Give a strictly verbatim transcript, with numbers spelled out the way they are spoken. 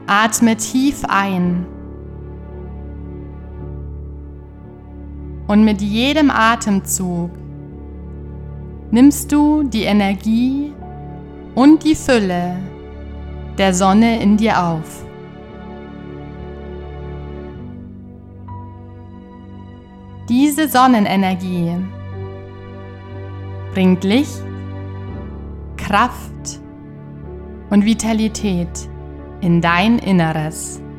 Atme tief ein und mit jedem Atemzug nimmst du die Energie und die Fülle der Sonne in dir auf. Diese Sonnenenergie bringt Licht, Kraft und Vitalität in dein Inneres.